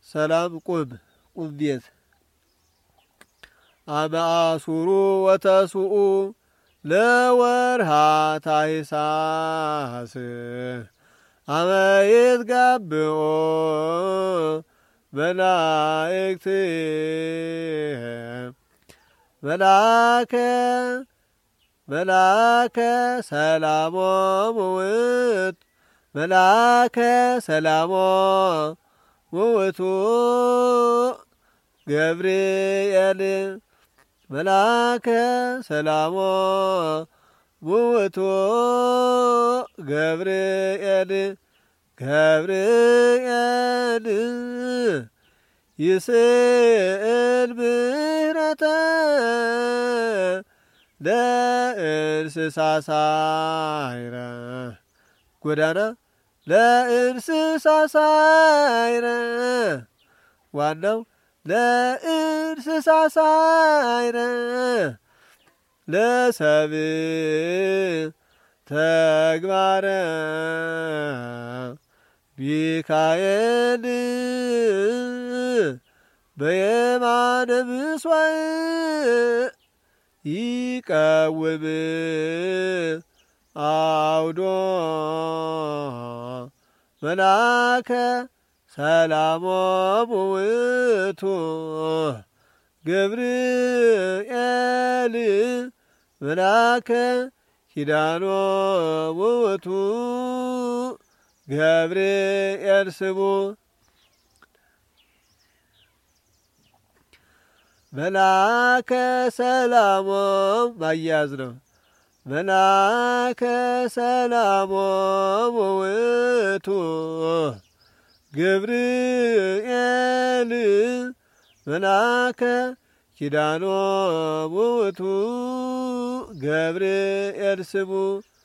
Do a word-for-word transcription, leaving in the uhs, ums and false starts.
ሰላም ቁብ ቁብ ቤት አመአሱሩ ወተስኡ ለወርሃ ታኅሳስ አመ ይትጋብኦ መላእክት መላከ መላከ ሰላሞ ውእቱ መላከ ሰላሞ ውእቱ ገብርኤል መላከ ሰላሞ ውእቱ ገብርኤል ገብርኤል ይስእል ምህረተ ለእንስሳ ሳይረ ጎዳና ለእንስሳ ሳይረ ዋናው ለእንስሳ ሳይረ ለሰብእ ተግባረ ሚካኤል በየማነ ምሥዋዕ ይቀውም አውዶ መላከ ሰላሞ ውእቱ ገብርኤል መላከ ኪዳኖ ውእቱ ገብርኤል ስሙ መላከ ሰላሞ ማያዝ ነው። መላከ ሰላሞ ውእቱ ገብርኤል መላከ ኪዳኖ ውእቱ ገብርኤል ስሙ